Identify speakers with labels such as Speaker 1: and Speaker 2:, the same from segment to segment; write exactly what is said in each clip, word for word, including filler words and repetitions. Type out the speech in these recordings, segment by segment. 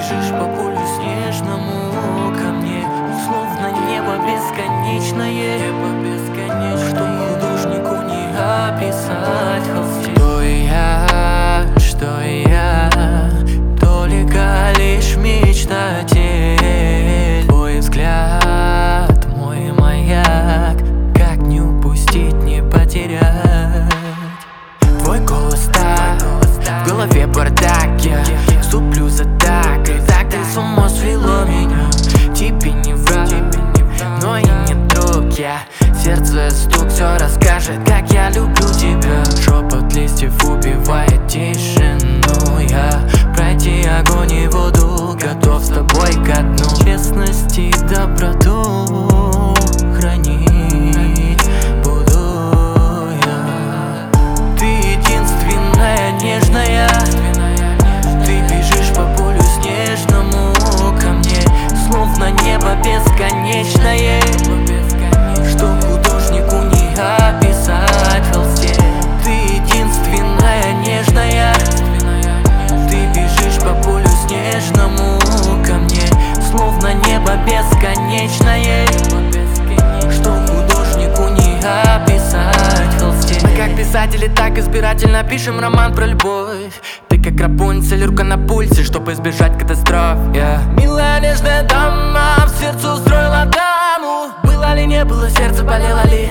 Speaker 1: бежишь по полю снежному ко мне, словно небо бесконечное, небо бесконечное, что художнику не описать в холсте. Что я, что я, только лишь мечтатель. Твой взгляд, мой маяк, как не упустить, не потерять. Твой голос так, в голове бардак, я суплю за так, и так ты с ума свело меня. Тебе не враг, но и не друг я. Сердце стук все расскажет, как я люблю тебя. Шепот листьев убивает тишину. Я пройти огонь и воду, готов с тобой ко дну. Честность и доброту хранить буду я. Ты единственная нежная, ты бежишь по полю снежному ко мне, словно небо бесконечное, что художнику не описать в холсте. Ты единственная нежная, ты бежишь по полю снежному ко мне, словно небо бесконечное, что художнику не описать в холсте. Мы как писатели, так избирательно пишем роман про любовь. Ты как Рапунцель, рука на пульсе, чтобы избежать катастроф, yeah. Милая нежная дама в сердце устроила даму. Было ли, не было, сердце болело ли?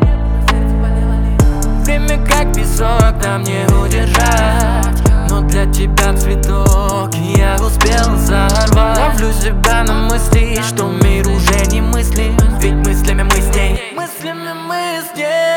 Speaker 1: Время как песок, нам не удержать, но для тебя цветок я успел сорвать. Ловлю себя на мысли, что мир уже не мыслим, ведь мыслями мы с ней, мыслями мы с ней.